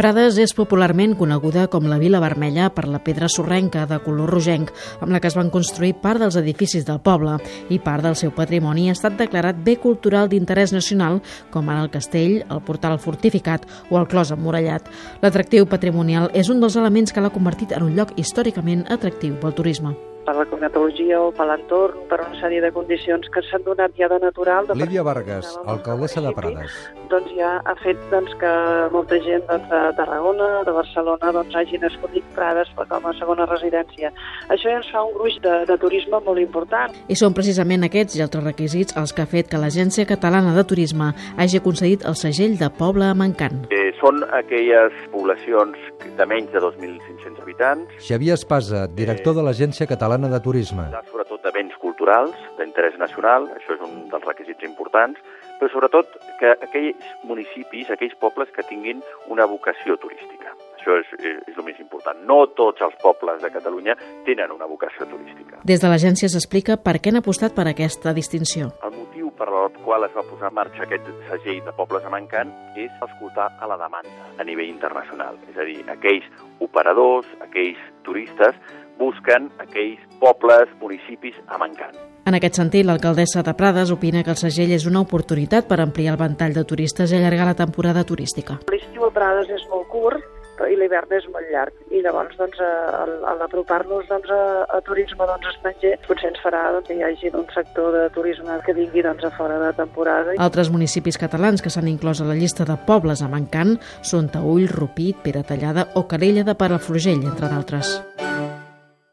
Prades és popularment coneguda com la Vila Vermella per la pedra sorrenca de color rogenc, amb la que es van construir part dels edificis del poble, i part del seu patrimoni ha estat declarat bé cultural d'interès nacional, com ara el castell, el portal fortificat o el clos emmurallat. L'atractiu patrimonial és un dels elements que l'ha convertit en un lloc històricament atractiu pel turisme. Per la climatologia o per l'entorn, per una sèrie de condicions que s'han donat ja de natural. Lídia Vargas, alcaldessa de Prades. Doncs ja ha fet que molta gent de Tarragona, de Barcelona, hagin escollit Prades com a segona residència. Això ja ens fa un gruix de turisme molt important. I són precisament aquests i altres requisits els que ha fet que l'Agència Catalana de Turisme hagi concedit el segell de poble amb encant. Són aquelles poblacions de menys de 2.500 habitants. Xavier Espasa, director de l'Agència Catalana de Turisme. Sobretot de béns culturals, d'interès nacional, això és un dels requisits importants, però sobretot que aquells municipis, aquells pobles que tinguin una vocació turística. Això és el més important. No tots els pobles de Catalunya tenen una vocació turística. Des de l'agència s'explica per què han apostat per aquesta distinció. El motiu per el qual es va posar en marxa aquest segell de pobles amb encant és escoltar a la demanda a nivell internacional. És a dir, aquells operadors, aquells turistes busquen aquells pobles, municipis amb encant. En aquest sentit, l'alcaldessa de Prades opina que el segell és una oportunitat per ampliar el ventall de turistes i allargar la temporada turística. L'estiu a Prades és molt curt i l'hivern és molt llarg. I llavors, al apropar-nos a turisme estranger, potser ens farà que hi hagi un sector de turisme que vingui a fora de temporada. Altres municipis catalans que s'han inclòs a la llista de pobles amb encant són Taüll, Rupit, Peratallada o Calella de Palafrugell, entre d'altres.